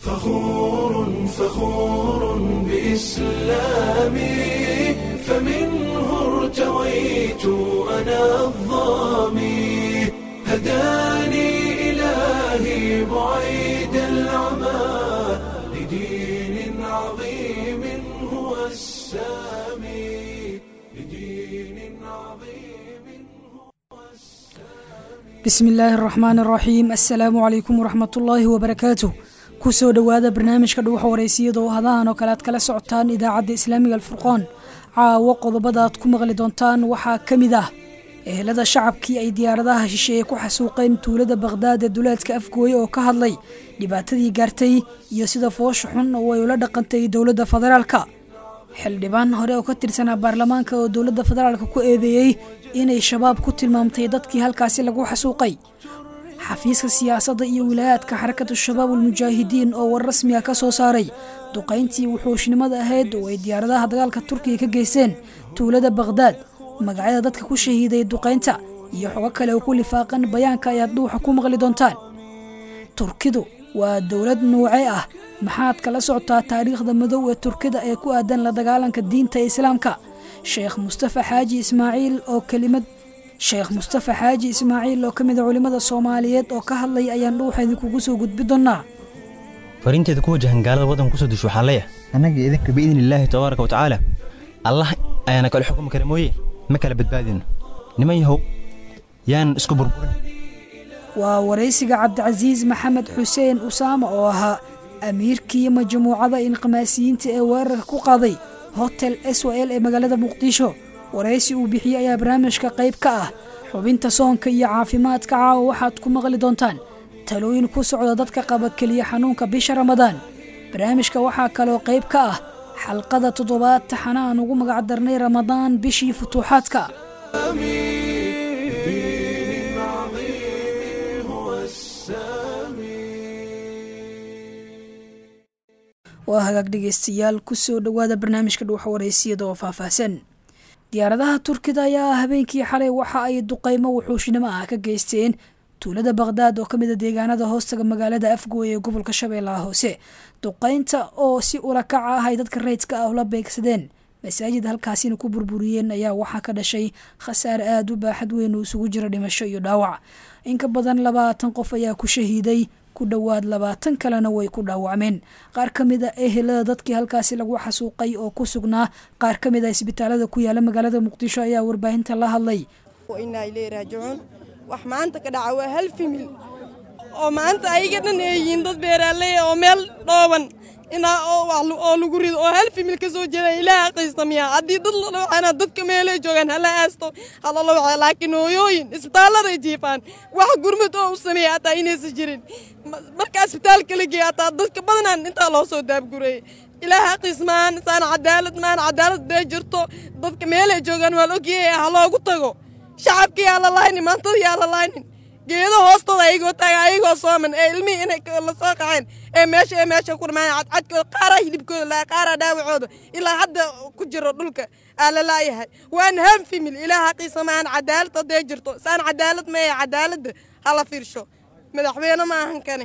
فخور بإسلامي فمنه ارتويت أنا الظامي هداني إلهي بعيد العمى لدين عظيم هو السامي بسم الله الرحمن الرحيم السلام عليكم ورحمة الله وبركاته kusoo dhowaada barnaamijka dhuuxa wareysiyada oo hadahan oo kale aad kala socotaan idaacadda islaamiga alfurqaan caawo qodobada aad ku maqli doontaan waxaa ka mid ah ehelada shacabkii ay diyaaradaha shisheeye ku xasuuqeen tuulada baqhdaad ee duleedka afgooye oo ka hadlay dhibaatadii gaartay iyo sida foosha xun oo ay ula dhaqantay dowladda federaalka xildhibaan hore oo ka tirsanaa baarlamaanka oo dowladda federaalka ku eedeeyey inay shabaab ku tilmaamtay dadkii halkaasi lagu xasuuqay xafiiska siyaasadda iyo wilaayaadka xarakatu shabaab ulmujaahidiin oo war rasmi ah ka soo saaray duqayntii wuxuushnimada ahayd oo ay diyaaradaha dagaalka turkiga ka geysteen tuulada baqhdaad magacyada dadka ku shahiiday duqaynta iyo xogo kale oo ku lifaaqan bayaanka ayaad dhuuxa ku maqli doontaan turkidu waa dowlad noocee ah maxaad kala socotaa taariikhda madow ee turkida ee ku aadan la dagaalanka diinta islaamka sheekh mustafa xaaji ismaaciil oo ka mid a culimmada soomaaliyeed oo ka hadlay ayaan dhuuxa idinkugu soo gudbi doonnaa fariinteeda ku wajahan gaalada waddanka kusoo disho waxaa leeyahay annaga idinka biidni illaahi tabaaraka wa tacaala allah ayaana kala xukumi kara mooye ma kala badbaadino niman yahow yaan isku burburin waa waraysiga cabdicasiis maxamed xuseen usaama oo ahaa amiirkii majmuucada inqimaasiyiinta ee weerarka ku qaaday hotel SOL ee magaalada muqdisho waraysi uu bixiyey ayaa barnaamijka qayb ka ah xubinta soonka iyo caafimaadka caawa waxaad ku maqli doontaan talooyin ku socda dadka qaba keliya xanuunka bisha ramadaan barnaamijka waxaa kaloo qayb ka ah xalqada 7 taxana aan ugu magac darnay ramadaan bishii futuuxaadka waa hagaag dhegeystayaal kusoo dhowaada barnaamijka dhuuxa wareysiyada oo faahfaahsan diyaaradaha turkida ayaa habeenkii xalay waxa ay duqaymo wuxuushnimo ah ka geysteen tuulada baqhdaad oo ka mid a deegaanada hoostaga magaalada afgooye ee gobolka shabeellaha hoose duqaynta oo si ulakac ah ay dadka rayidka ah ula beegsadeen masaajid halkaasina ku burburiyeen ayaa waxaa ka dhashay khasaare aada u baaxad weyn oo isugu jira dhimasho iyo dhaawac in ka badan 20 qof ayaa ku shahiiday ku dhowaad 20 kalena way ku dhaawacmeen qaar ka mid a ehelada dadkii halkaasi lagu xasuuqay oo ku sugnaa qaar ka mid a isbitaalada ku yaala magaalada muqdisho ayaa warbaahinta la hadlay inaa ilay raajicuun wax maanta ka dhaca waa hal famil oo maanta ayaga dhan ay yihiin dad beeraaley oo meel dhooban oo lagu rido oo hal famil ka soo jeeda ilaaha qiistamiya haddii dad la dhawacana dadka meelay joogaan hala aasto hala la waca laakiin hooyooyin isbitaaladay jiifaan wax gurmad oo u sameeya hataa inaysan jirin marka isbitaalka la geeya hataa dadka badanaan intaa loo soo daabgureeyey ilaaha qiismaan saan cadaalad bee jirto dadka meelay joogaan waa la ogyahay ha loogu tago shacabkii yaa la laaynin maantadii yaa la laaynin geedo hoostooda ayagoo taaga ayagoo sooman ee ilmihii inay la soo qaceen ee meesha ku dhamaan cadkooda qaaraa hilibkooda qaaraa dhaawacooda ilaa hadda ku jiro dhulka aa la laayahay waan ham famil ilaaha qiisamaan cadaalad hadday jirto saan cadaalad maya cadaaladda hala fiirsho madaxweyne ma ahan kane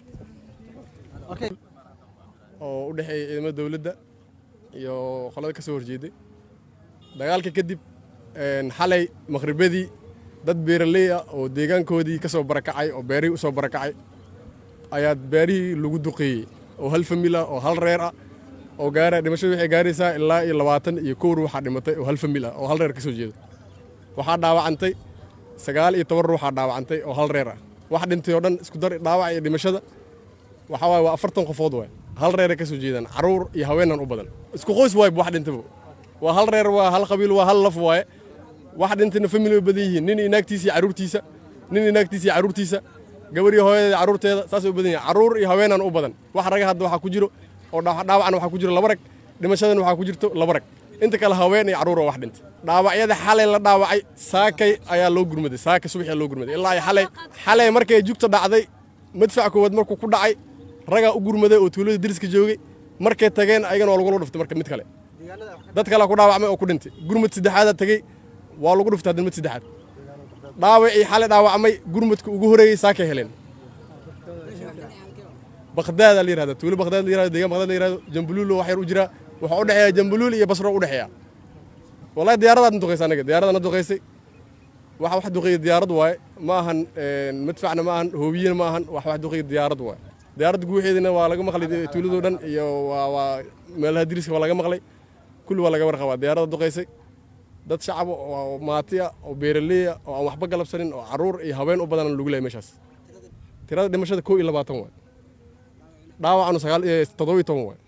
oo u dhexeeya ciidamada dawladda iyo qolada ka soo horjeeday dagaalka kadib xalay maqribadii dad beeraley ah oo deegaankoodii ka soo barakacay oo beerihii u soo barakacay ayaa beerihii lagu duqeeyey oo hal famil ah oo hal reer ah oo dhimashadu waxay gaaraysaa ilaa iyo 20 iyo 1 ruuxa dhimatay oo hal famil ah oo hal reer ka soo jeeda waxaa dhaawacantay 9 ruuxa dhaawacantay oo hal reer ah wax dhintay oo dhan isku dar dhaawac iyo dhimashada waxa waa 40 qofood way hal reer ka soo jeedaan caruur iyo haweenan u badan isku qoys way wax dhintay waa hal reer waa hal qabiil waa hal laf way wax dhintayna family badan yihiin nin inaagtiisa caruurtiisa gabar iyo hooyada caruurteeda saas u badan yahay caruur iyo haweenan u badan wax raga hadda waxa ku jiro oo dhaawacna waxa ku jiro 2 rag dhimashadan waxa ku jirto 2 rag inta kale haween iyo caruur wax dhintay dhaawacyada xalay la dhaawacay saakay ayaa loo gurmaday saaka subaxii loo gurmaday ilaa xalay markay jugta dhacday madfac koowad markuu ku dhacay raga u gurmaday oo tuulada diriska joogay markay tageen ayagana waa lagu dhuftay marka mid kale dad kale ku dhaawacmay oo ku dhintay gurmad saddexaad tagay waa lagu dhuftay mid saddexaad dhaawacii xalay dhaawacmay gurmadka ugu horeeyay saakay heleen baqdaad la yiraahdo tuulo baqdaad la yiraahdo deegaan baqdaad la yiraahdo jambuluul wax yar u jira waxa u dhaxeeya jambuluul iyo basro u dhaxeeya wallahi diyaaradaad duqeysay anaga diyaaradaad duqeysay wax duqeey diyaarad waay ma ahan madfacna ma ahan hoobiyina ma ahan wax duqeey diyaarad waay diyaarad guuxeedina waa laga maqlay tuuladu dhan iyo waa meelaha diriska waa laga maqlay kullu waa laga warqabaa diyaarada duqeysay dad shacab oo maatiya oo beeraley oo aan waxba galabsanin oo caruur iyo haween u badan lagu leeyahay meeshaas tirada dhimashada 22 waay dhaawacna 17 waay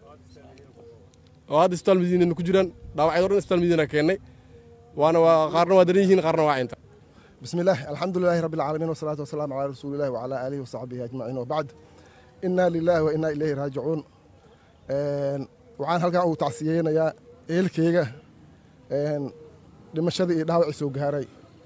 oo hadda isbitaal Madiina ku jiraan dhaawacyada dhan isbitaal Madiina keenay وانا قارنا وادريهن قارنا واعينتا بسم الله الحمد لله رب العالمين والصلاة والسلام على رسول الله وعلى آله وصحبه أجمعين وبعد إنا لله وإنا إليه راجعون وعن هالكا أو تعسيين يا إلكيجا لما شذي دعوة سوق هاري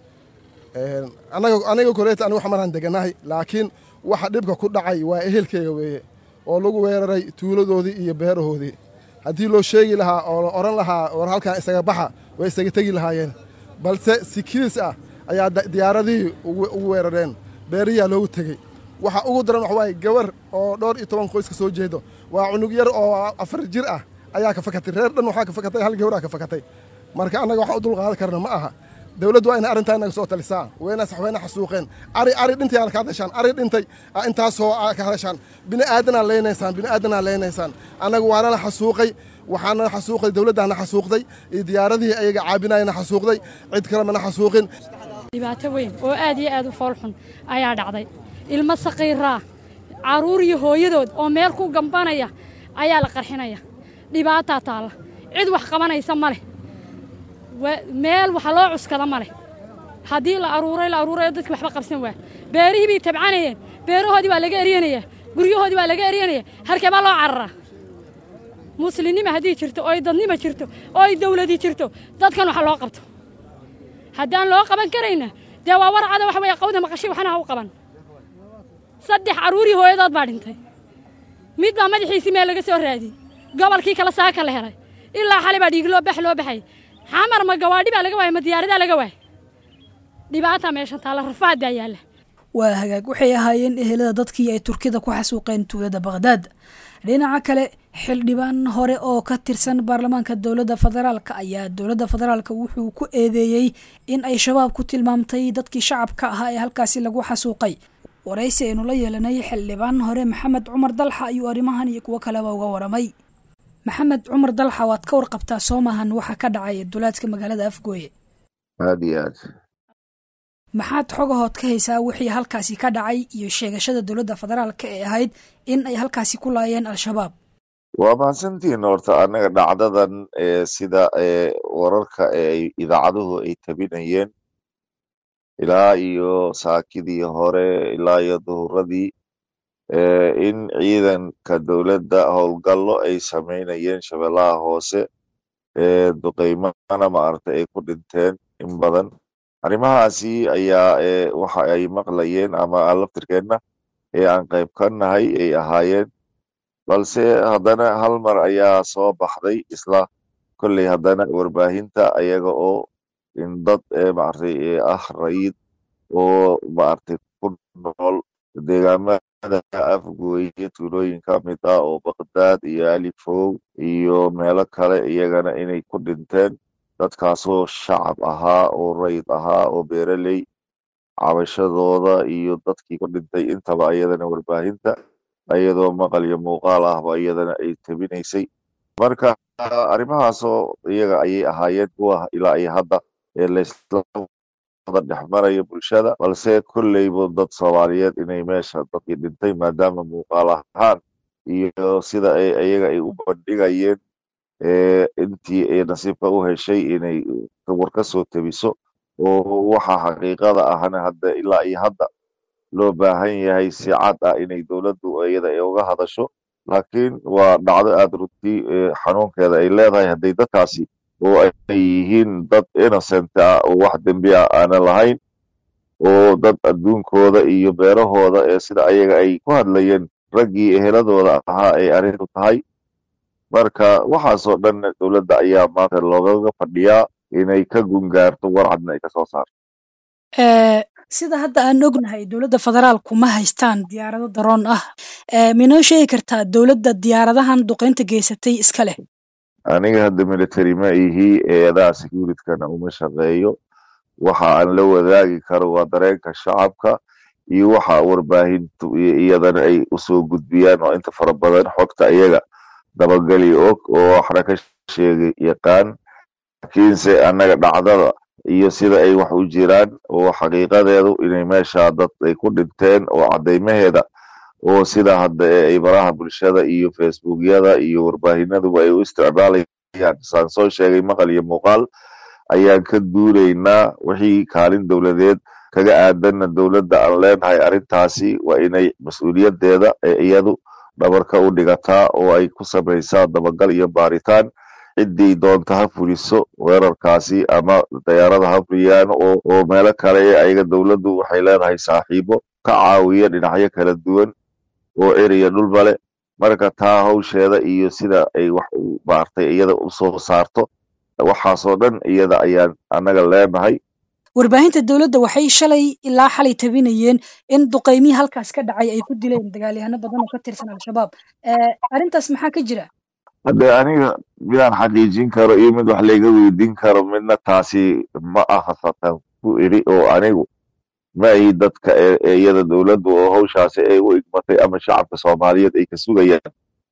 أنا كوريت أنا وحمر عندك ناهي لكن واحد يبقى كل عاي وإلكيجا ولو ويري تولد هذي يبهر هذي هذي لو شيء لها أو أوران لها ورهالكا إستجابها way isaga tagi lahaayeen balse sikiis ah ayaa diyaaradii ugu weerareen beeriya loogu tagay waxa ugu daran wax way gabar oo dhowr iyo 10 qoys ka soo jeedo waa cunug yar oo 4 jir ah ayaa ka fakatay reer dhan waxa ka fakatay hal gabar ka fakatay marka anaga waxa u dul qaadan karna ma aha dawladdu waa in arintan naga soo talisaa wayna saxwayna xasuuqeen ari dhintay aan ka hadashaan ari dhintay intaas oo ka hadashaan bini aadana leenaysaan anaga waana la xasuuqay waxaana xasuuqay dawladana xasuuqday diyaaradii ayaga caabinayna xasuuqday cid kale mana xasuuqin dhibaato weyn oo aad iyo aad u foolxun ayaa dhacday ilmo saqiira caruur iyo hooyadood oo meel ku gambanaya ayaa la qarxinaya dhibaato taala cid wax qabanaysa male meel waxa loo cuskada male hadii la aruuray dadkii waxba qabsan waa beerihii bay tabcanayeen beerahoodii waa laga eriyanaya guryahoodii waa laga eriyanaya halkee baa loo cararaa مسلمين هدي شرتو أي ضدني ما شرتو أي دولة دي شرتو ضد كانوا حلوا قبته هدان لو قبن كرينا جوا ورا هذا وحوي قودنا مقشي وحنا هو قبن صدق عروري هو يضاد بعدين ميد ما مدحي سمي لقى سور هذه قبل كي كلا ساكن لهراي إلا حالي بعد يقولوا بحلو بحي حمر ما جوادي بقى واي ما ديار ده لقى واي دي بعتها ماشان تعال رفعت ده يلا وهاجاك وحيا هاين إهلا ضدكي أي تركيا كوحسوقين تودا بغداد dhinaca kale xildhibaan hore oo ka tirsan baarlamaanka dowladda federaalka ayaa dowladda federaalka wuxuu ku eedeeyay in ay shabaab ku tilmaamtay dadkii shacabka ahaa ee halkaasi lagu xasuuqay waraysi aynu la yeelanay xildhibaan hore maxamed cumar dalxa ayuu arrimahan iyo kuwo kaleba uga waramay maxamed cumar dalxa waad ka warqabtaa Soomahan waxa ka dhacay duulaadka magaalada Afgooye aad iyo aad maxaad xogahood ka haysaa wixii halkaasi ka dhacay iyo sheegashada dowladda federaalka ee ahayd in ay halkaasi ku laayeen al-shabaab waa mahadsantiin horta anaga dhacdadan sida wararka ay idaacaduhu ay tabinayeen ilaa iyo saakidii hore ilaa iyo duhuradii in ciidanka dowladda howlgallo ay sameynayeen shabeellaha hoose duqeymana maaragtay ay ku dhinteen in badan arrimahaasi ayaa waxa ay maqlayeen ama laftirkeenna aan qayb ka nahay ay ahaayeen balse haddana hal mar ayaa soo baxday isla kolley haddana warbaahinta ayaga oo in dad maaragtay rayid oo maaragtay ku nool deegaamada Afgooye tuulooyin ka mid ah oo Baqdaad iyo Alifow iyo meelo kale iyagana inay ku dhinteen dadkaasoo shacab ahaa oo rayid ahaa oo beeraley cabashadooda iyo dadkii ku dhintay intaba ayadana warbaahinta ayadoo maqal iyo muuqaal ahba iyadana ay tabinaysay marka arrimahaasoo iyaga ayay ahaayeen kuwa ilaa iyo hadda laysla dhexmaraya bulshada balse kolleyba dad Soomaaliyeed inay meesha dadkii dhintay maadaama muuqaal ahaan iyo sida iyaga ay u bandhigayeen intii ay nasiibka u heshay inay war ka soo tabiso oo waxa xaqiiqada ahna hadda ilaa iyo hadda loo baahan yahay si cad ah inay dowladdu iyada ay uga hadasho laakiin waa dhacdo aad runtii xanuunkeeda ay leedahay hadday dadkaasi oo ay yihiin dad innocent ah oo wax dembi ah aan lahayn oo dad adduunkooda iyo beerahooda sida ayaga ay ku hadlayeen raggii eheladooda ahaa ay arrintu tahay marka waxaasoo dhan dowladda ayaa maanta loogaga fadhiyaa inay ka gungaarto warcadna ay ka soo saarto sida hadda aan ognahay dowladda federaalku ma haystaan diyaarado daroon ah minoo sheegi kartaa dowladda diyaaradahan duqeynta geysatay iska leh aniga hadda military ma ihi eedaha securitkana uma shaqeeyo waxa aan la wadaagi karo waa dareenka shacabka iyo waxa warbaahintu iyadana ay usoo gudbiyaan oo inta fara badan xogta iyaga dabagali og oo waxna ka sheegay yaqaan laakiinse annaga dhacdada iyo sida ay wax u jiraan oo xaqiiqadeedu inay meesha dad ay ku dhinteen oo cadeymaheeda oo sida hadda ay baraha bulshada iyo facebookyada iyo warbaahinadu ay u isticmaalayaan saan soo sheegay maqal iyo muuqaal ayaan ka duulaynaa wixii kaalin dowladeed kaga aadanna dowladda aan leenahay arrintaasi waa inay mas-uuliyadeeda iyadu dhabarka u dhigataa oo ay ku samaysaa dabagal iyo baaritaan ciddii doonta ha fuliso weerarkaasi ama diyaarada ha fuliyaano oo meelo kale ee ayaga dowladdu waxay leedahay saaxiibo ka caawiya dhinacyo kala duwan oo eriya dhulbale marka taa hawsheeda iyo sida ay wax u baartay iyada u soo saarto waxaasoo dhan iyada ayaan annaga leenahay warbaahinta dowladda waxay shalay ilaa xalay tabinayeen in duqeymihii halkaas ka dhacay ay ku dileen dagaalyahano badan oo ka tirsan al-shabaab arrintaas maxaa ka jira hadde aniga midaan xaqiijin karo iyo mid wax layga weydiin karo midna taasi ma aha satan ku iri oo anigu ma ahi dadka iyada dowladdu oo hawshaasi ay u igmatay ama shacabka soomaaliyeed ay ka sugayaan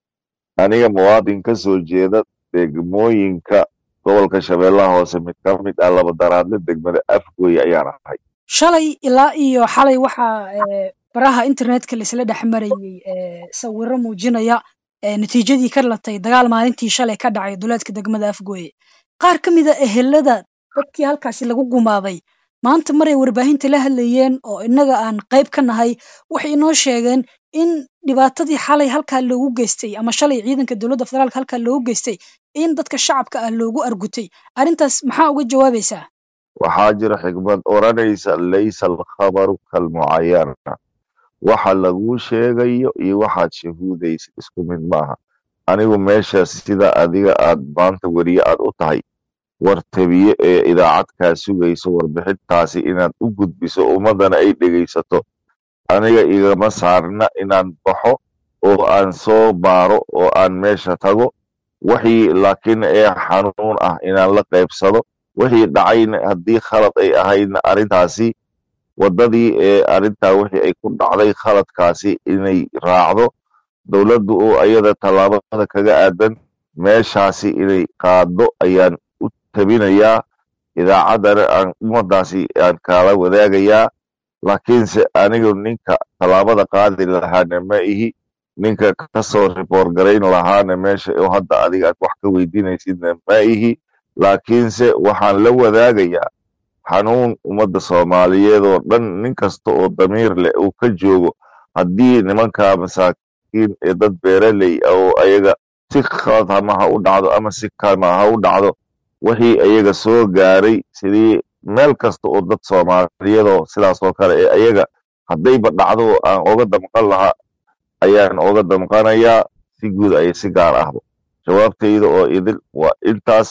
aniga muwaadin ka soo jeeda degmooyinka gobolka shabeellaha hoose mid ka mid ah laba daraadle degmada afgooye ayaan ahay shalay ilaa iyo xalay waxaa baraha internetka laisla dhex marayey sawiro muujinaya natiijadii ka latay dagaal maalintii shalay ka dhacay duleedka degmada afgooye qaar ka mid a ehelada dadkii halkaasi lagu gumaaday maanta maray warbaahinta la hadlayeen oo innaga aan qayb ka nahay waxay inoo sheegeen in dhibaatadii xalay halkaa loogu geystay ama shalay ciidanka dowladda federaalka halkaa loogu geystay in dadka shacabka ah loogu argutay arrintaas maxaa uga jawaabaysaa waxaa jira xikmad oranaysa laysa alkhabaru kalmucayana waxa lagu sheegayo iyo waxaad shahuudaysa isku mid maaha anigu meesha sida adiga aad maanta weriye aad u tahay wartabiye ee idaacadkaa sugayso warbixintaasi inaad u gudbiso ummadana ay dhegaysato aniga igama saarna inaan baxo oo aan soo baaro oo aan meesha tago wixii laakiin ee xanuun ah inaan la qaybsado wixii dhacayna haddii khalad ay ahaydna arrintaasi waddadii ee arrintaa wixii ay ku dhacday khaladkaasi inay raacdo dowladdu oo ayada tallaabada kaga aadan meeshaasi inay qaado ayaan u tabinayaa idaacaddana aan ummadaasi aan kaala wadaagayaa laakiinse anigu ninka tallaabada qaadi lahaana ma ihi ninka kasoo riboor garayn lahaana meesha oo hadda adiga aad wax ka weydiinaysidna ma ihi laakiinse waxaan la wadaagayaa xanuun ummadda soomaaliyeed oo dhan nin kasta oo damiir leh uu ka joogo haddii nimanka masaakiin ee dad beeraley oo ayaga si khalad ama ha u dhacdo ama si kama ha u dhacdo wixii ayaga soo gaaray sidii meel kasta oo dad soomaaliyadoo sidaas oo kale ee ayaga haddayba dhacdo aan oga damqan lahaa ayaan oga damqanayaa si guud ay si gaar ahba jawaabtayda oo idil waa intaas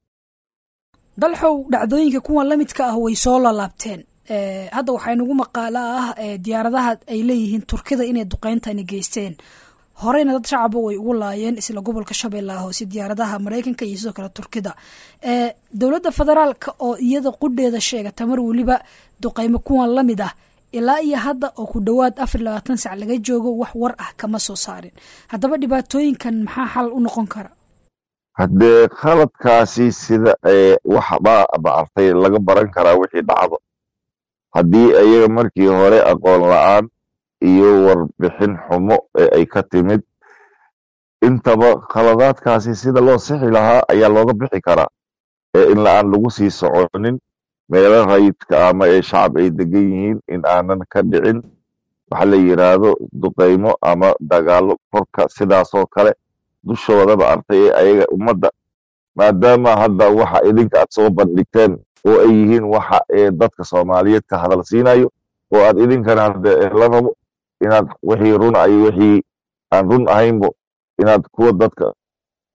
dalxow dhacdooyinka kuwan la midka ah way soo laalaabteen hadda waxaa inagu maqaalo ah diyaaradaha ay leeyihiin turkida inay duqeyntani geysteen horeyna dad shacaba way ugu laayeen isla gobolka shabeellaha hoose diyaaradaha maraykanka iyo sidoo kale turkida dowladda federaalka oo iyada qudheeda sheegata mar weliba duqeymo kuwan la mid ah ilaa iyo hadda oo ku dhowaad 24 sac laga joogo wax war ah kama soo saarin haddaba dhibaatooyinkan maxaa xal u noqon kara haddee khaladkaasi sida waxba maartay laga baran karaa wixii dhacdo haddii ayaga markii hore aqoon la-aan iyo warbixin xumo ee ay ka timid intaba khaladaadkaasi sida loo sixi lahaa ayaa looga bixi karaa in la-aan lagu sii soconin meelo rayidka ama ee shacab ay degan yihiin in aanan ka dhicin waxa la yidhaahdo duqeymo ama dagaalo korka sidaasoo kale dushoodaba artay ee ayaga ummadda maadaama hadda waxa idinka aad soo bandhigteen oo ay yihiin waxa ee dadka soomaaliyeed ka hadal siinayo oo aad idinkana la rabo inaad wixii run iyo wixii aan run ahaynbo inaad kuwa dadka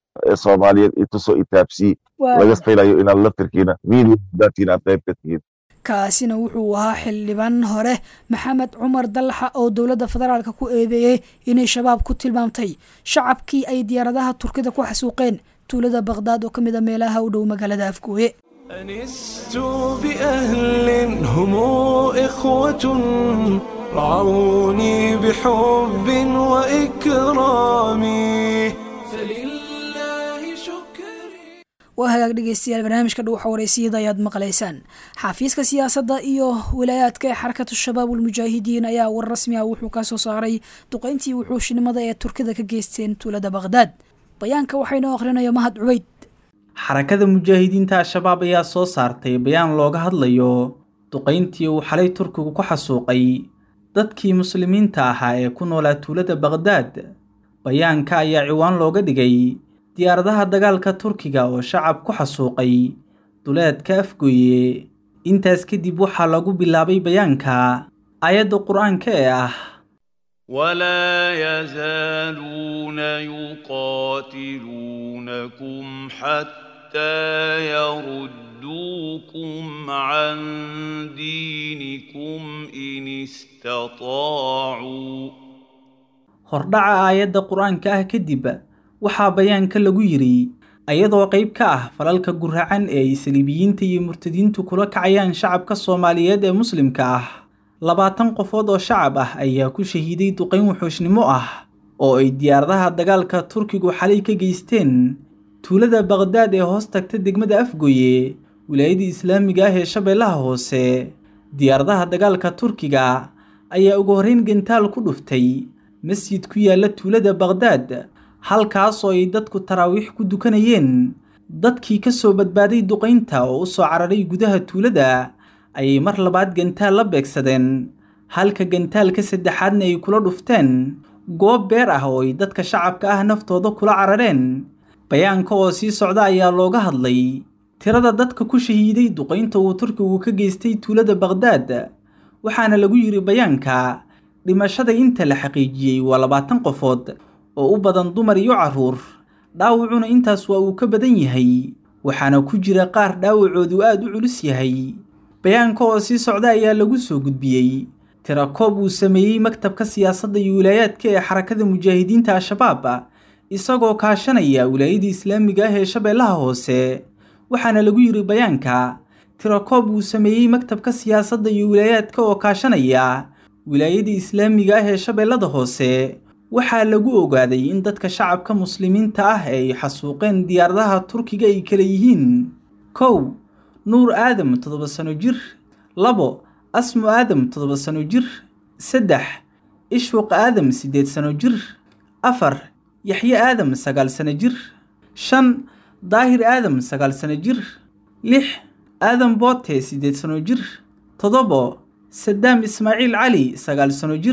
soomaaliyeed itusoo itaabsii laga filayo inaad laftirkiina miidiyaadkiina aad qayb ka tihiin kaasina wuxuu ahaa xildhibaan hore maxamed cumar dallaxa oo dowladda federaalka ku eedeeyey inay shabaab ku tilmaamtay shacabkii ay diyaaradaha turkida ku xasuuqeen tuulada baqdaad oo ka mid a meelaha u dhow magaalada afgooye. أنست بأهل هم إخوة رعوني بحب وإكرام فلله شكري. waa hagaag dhegeystayaal barnaamijka dhuuxa wareysiyada ayaad maqlaysaan. xafiiska siyaasadda iyo wilaayaadka ee xarakatu shabaab ulmujaahidiin ayaa war rasmi ah wuxuu ka soo saaray duqeyntii wuxuushnimada ee turkida ka geysteen tuulada baqdaad. bayaanka waxaynoo akhrinayo mahad cubeyd. xarakada mujaahidiinta al-shabaab ayaa soo saartay bayaan looga hadlayo duqeyntii uu xalay turkigu ku xasuuqay dadkii muslimiinta ahaa ee ku noolaa tuulada baqdaad. bayaanka ayaa ciwaan looga dhigay diyaaradaha dagaalka turkiga oo shacab ku xasuuqay duleedka afgooye. intaas kadib waxaa lagu bilaabay bayaanka aayadda qur-aanka ee ah ولا يزالون يقاتلونكم حتى يردوكم عن دينكم إن استطاعوا. hordhaca aayadda qur-aanka ah kadib waxaa bayaanka lagu yidhi ayadoo qayb ka ah falalka guracan ee ay saliibiyiinta iyo murtadiintu kula kacayaan shacabka soomaaliyeed ee muslimka ah. 20 qofood oo shacab ah ayaa ku shahiiday duqeyn wuxuushnimo ah oo ay diyaaradaha dagaalka turkigu xalay ka geysteen tuulada baqdaad ee hoos tagta degmada afgooye wilaayada islaamiga ah ee shabeellaha hoose. diyaaradaha dagaalka turkiga ayaa ugu horreyn gantaal ku dhuftay masjid ku yaala tuulada baqdaad halkaas oo ay dadku taraawiix ku dukanayeen. dadkii ka soo badbaaday duqeynta oo u soo cararay gudaha tuulada ayay mar labaad gantaal la beegsadeen halka gantaalka saddexaadna ay kula dhufteen goob beer ah oo ay dadka shacabka ah naftooda kula carareen. bayaanka oo sii socda ayaa looga hadlay tirada dadka ku shahiiday duqeynta uu turkigu ka geystay tuulada baqdaad. waxaana lagu yidhi bayaanka dhimashada inta la xaqiijiyey waa 20 qofood oo u badan dumar iyo carruur. dhaawacuna intaas waa uu ka badan yahay waxaana ku jira qaar dhaawacoodu aad u culus yahay. bayaanka oo sii socda ayaa lagu soo gudbiyey tirakoob uu sameeyey maktabka siyaasadda iyo wilaayaadka ee xarakada mujaahidiinta al-shabaab isagoo kaashanaya wilaayada islaamiga ah ee shabeellaha hoose. waxaana lagu yidhi bayaanka tirakoob uu sameeyey maktabka siyaasadda iyo wilaayaadka oo kaashanaya wilaayada islaamiga ah ee shabeellada hoose waxaa lagu ogaaday in dadka shacabka muslimiinta ah ee ay xasuuqeen diyaaradaha turkiga ay kala yihiin: 1 nuur aadam 7 sano jir, 2 asmo aadam 7 sano jir, 3 ishwaq aadam 8 sano jir, 4 yaxye aadam 9 sano jir, 5 daahir aadam 9 sano jir, 6 aadam boote 8 sano jir, 7 sadaam ismaaciil cali 9 sano jir,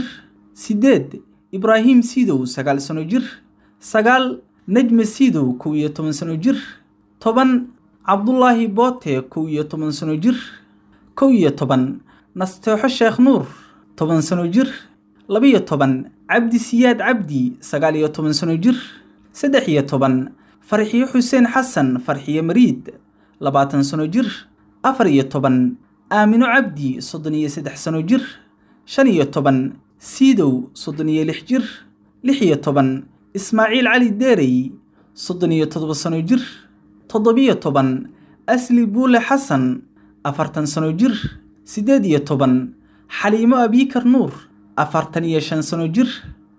8 ibraahim siidow 9 sano jir, 9 najme siidow 11 sano jir, 10 cabdullaahi boote 11 sano jir, 11 nasteexo sheekh nuur 10 sano jir, 12 cabdi siyaad cabdi 19 sano jir, 13 farxiyo xuseen xasan farxiyo mariid 20 sano jir, 14 aamino cabdi 33 sano jir, 15 siidow 36 jir, 16 ismaaciil cali deerey 37 sano jir, 17 asli buule xasan 40 sano jir, 18 xaliimo abiikar nuur 45 sano jir,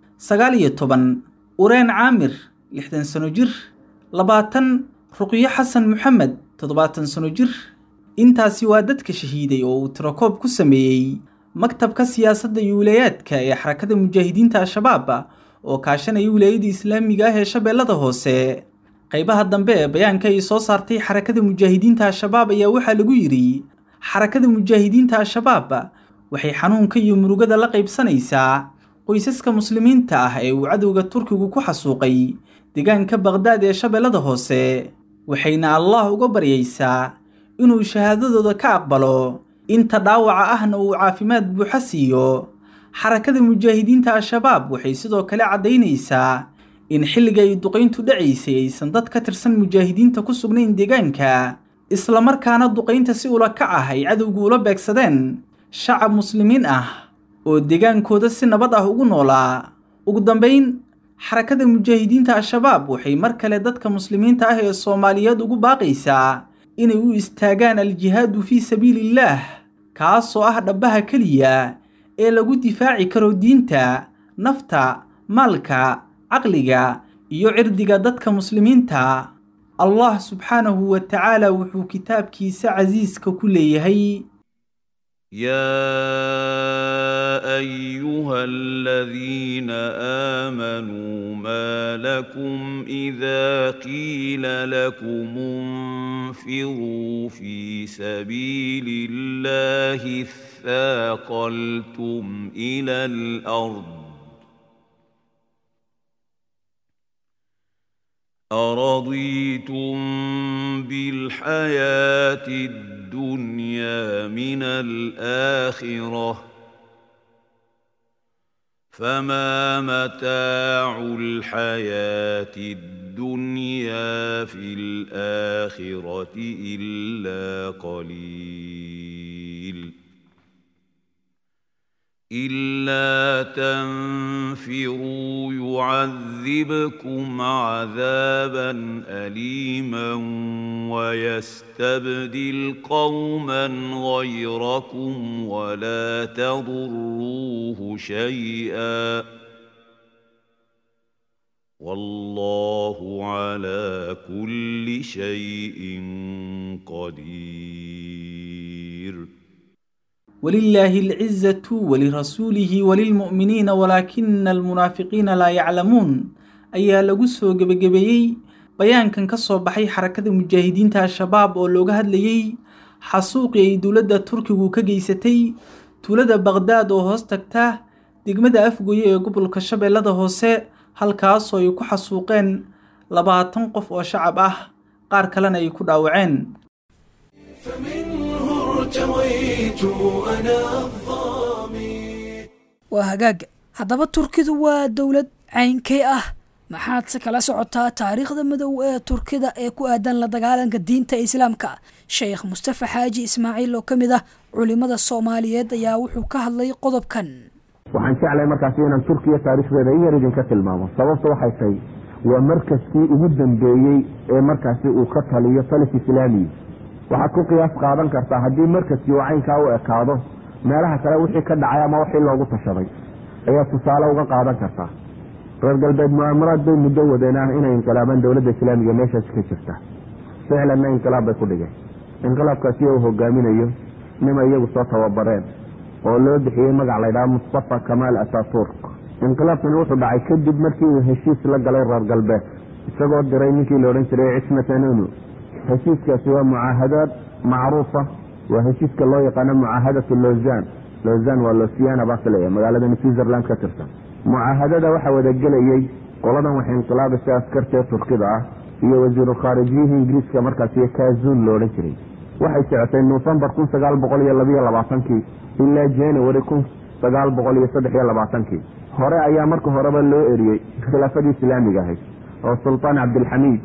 19 ureen caamir 60 sano jir, 20 ruqyo xasan maxamed 70 sano jir. intaasi waa dadka shahiiday oo uu tirakoob ku sameeyey maktabka siyaasadda iyo wilaayaadka ee xarakada mujaahidiinta al-shabaab oo kaashanaya wilaayada islaamiga ah ee shabeellada hoose. qaybaha dambe ee bayaanka ay soo saartay xarakada mujaahidiinta al-shabaab ayaa waxaa lagu yidhi xarakada mujaahidiinta al-shabaab waxay xanuunka iyo murugada la qaybsanaysaa qoysaska muslimiinta ah ee uu cadowga turkigu ku xasuuqay deegaanka baqdaad ee shabeellada hoose. waxayna allah uga baryaysaa inuu shahaadadooda ka aqbalo inta dhaawaca ahna uu caafimaad buuxa siiyo. xarakada mujaahidiinta al-shabaab waxay sidoo kale caddaynaysaa in xilliga ay duqayntu dhacaysay aysan dad ka tirsan mujaahidiinta ku sugnayn deegaanka isla markaana duqaynta si ula kac ah ay cadowgu ula beegsadeen shacab muslimiin ah oo deegaankooda si nabad ah ugu noolaa. ugu dambayn xarakada mujaahidiinta al-shabaab waxay mar kale dadka muslimiinta ah ee Soomaaliyeed ugu baaqaysaa inay u istaagaan al-jihaadu fii sabiilillaah, kaasoo ah dhabaha kaliya ee lagu difaaci karo diinta, nafta, maalka, caqliga iyo cirdiga dadka muslimiinta. Allah subxaanahu wa ta'aala wuxuu kitaabkiisa casiiska ku leeyahay: يا أيها الذين آمنوا ما لكم إذا قيل لكم انفروا في سبيل الله اثاقلتم إلى الأرض أرضيتم بالحياة الدنيا من الآخرة فما متاع الحياة الدنيا في الآخرة إلا قليل إلا تنفروا يعذبكم عذابا أليما ويستبدل قوما غيركم ولا تضروه شيئا والله على كل شيء قدير. ولله العزة ولرسوله وللمؤمنين ولكن المنافقين لا يعلمون. ayaa lagu soo gabagabeeyay bayaankan ka soo baxay xarakada mujaahidiinta al-shabaab oo looga hadlayay xasuuqii ay dawladda Turkigu ka geysatay tuulada Baghdad oo hoos tagta degmada Afgoye ee gobolka Shabeellada Hoose, halkaas oo ay ku xasuuqeen 20 qof oo shacab ah, qaar kalena ay ku dhaawaceen. waa hagaag. haddaba Turkidu waa dawlad caynkee ah? maxaad se kala socotaa taariikhda madow ee Turkida ee ku aadan la dagaalanka diinta islaamka? Sheekh Mustafa Xaaji Ismaaciil oo kamid ah culimada Soomaaliyeed ayaa wuxuu ka hadlay qodobkan. waxaan jeclahay markaas inaan Turkiya taariikhdeeda yar idinka tilmaamo. sababtu waxay tahay waa markaskii ugu dambeeyay ee markaasi uu ka taliyo talis islaami. waxaad ku qiyaas qaadan kartaa haddii markaskii uu caynkaa u ekaado meelaha kale wixii ka dhacay ama wixii loogu tashaday ayaa tusaale uga qaadan kartaa. reer galbeed mu'aamaraad bay muddo wadeen inay inqilaabaan dowladda islaamiga meeshaas ka jirta. ficlanna inqilaab bay ku dhigeen. inqilaabkaasi uu hogaaminayo nima iyagu soo tababareen oo loo bixiyey magac la yidhaha Mustafa Kamal Ataturk. inqilaabkani wuxuu dhacay kadib markii uu heshiis la galay reer galbeed isagoo diray ninkii la odhan jiray Cismat Anunu. heshiiskaasi waa mucaahadaad macruufa, waa heshiiska loo yaqaano mucaahadatu Lausanne. Lausanne waa Lausanne baasleeya magaalada Switzerland ka tirsan. mucaahadada waxa wada gelayay qoladan wax inqilaabisa askarta Turkida ah iyo wasiir khaarijiyihi Ingiriiska markaasi Kazun loo odhan jiray. waxay socotay November 1922 ilaa January 1923. hore ayaa marka horeba loo eriyay khilaafadii islaamiga ahayd oo Sultan Abdulhamid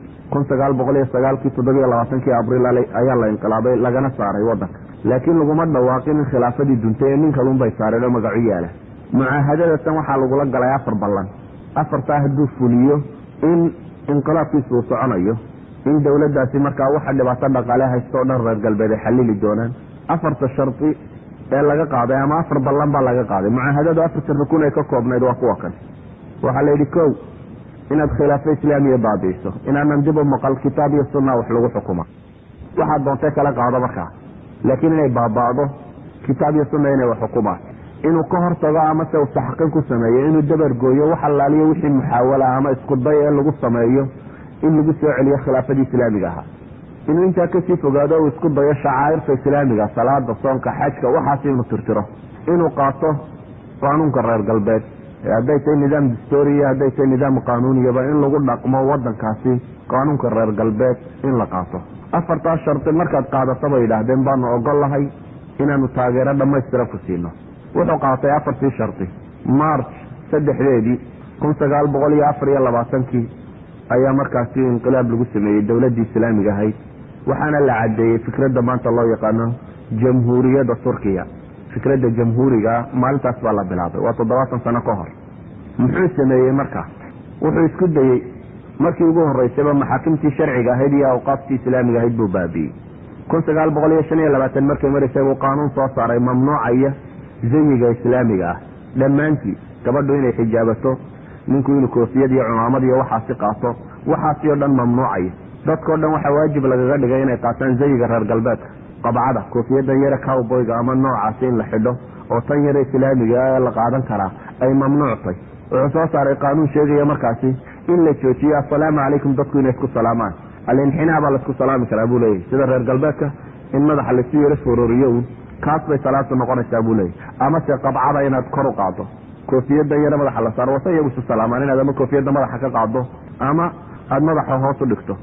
1909 Abriil ayaa la inqilaabay lagana saaray wadanka. laakiin laguma dhawaaqin in khilaafadii duntay nin kale bay saareen magacu yaala. mucaahadada tan waxaa lagula galay 4 ballan. 4taa hadduu fuliyo in inqilaabkiisu uu soconayo, in dawladdaasi markaa waxa dhibaato dhaqaale haysto dhan reer galbeed ay xalili doonaan. 4 sharti ee laga qaaday ama 4 ballan baa laga qaaday. mucaahadadu 4 rukun ay ka koobnayd waa kuwa kan. waxaa la yidhi kow inaad khilaafo islaamiya baabi'iso, inaanan dib u maqal kitaab iyo sunna wax lagu xukumo. waxaad doontay kala qaado markaa, laakiin inay baaba'do kitaab iyo sunna inay wax xukumaan. inuu ka hortago ama se uu taxqiiq ku sameeyo, inuu dabar gooyo wax allaaliyo wixii muxaawala ama isku day ee lagu sameeyo in lagu soo celiyo khilaafadii islaamiga ahaa. inuu intaa kasii fogaado uu isku dayo shacaa'irta islaamiga, salaada, soonka, xajka, waxaas inuu tirtiro. inuu qaato qaanuunka reer galbeed, hadday tahay nidaam dastuuriya, hadday tahay nidaam qaanuuniyaba, in lagu dhaqmo wadankaasi qaanuunka reer galbeed in la qaato. 4taa sharti markaad qaadato bay yidhaahdeen baanu ogol lahay inaanu taageero dhammaystiran ku siino. wuxuu qaatay 4tii sharti. March 3 1924 ayaa markaasi inqilaab lagu sameeyey dowladdii islaamiga ahayd waxaana la caddeeyey fikradda maanta loo yaqaano jamhuuriyadda turkiya. fikradda jamhuuriga maalintaas baa la bilaabay, waa 70 sano ka hor. muxuu sameeyey markaa? wuxuu isku dayey markii ugu horreysayba maxaakimtii sharciga ahayd iyo awqaaftii islaamiga ahayd buu baabi'iyey. 1925 markay maraysay buu qaanuun soo saaray mamnuucaya zayiga islaamiga ah dhammaantii. gabadhu inay xijaabato, ninku inuu koofiyad iyo cumaamad iyo waxaasi qaato, waxaasi oo dhan mamnuucaya. dadkao dhan waxaa waajib lagaga dhigay inay qaataan zayiga reer galbeedka, qabcada, koofiyaddan yare cowboyga ama noocaasi in la xidho, oo tan yare islaamiga ee la qaadan karaa ay mamnuuctay. wuxuu soo saaray qaanuun sheegaya markaasi in la joojiyo assalaamu calaykum dadku inay isku salaamaan. alinxinaa baa laisku salaami karaa buu leeyahy, sida reer galbeedka in madaxa laisu yaro fororiyo un kaas bay salaamtu noqonaysaa buu leeyahy. amase qabcada inaad kor u qaado, koofiyaddan yare madaxa la saaro, wase iyagu isu salaamaan, inaad ama koofiyadda madaxa ka qaado ama aad madaxa hoos u dhigto.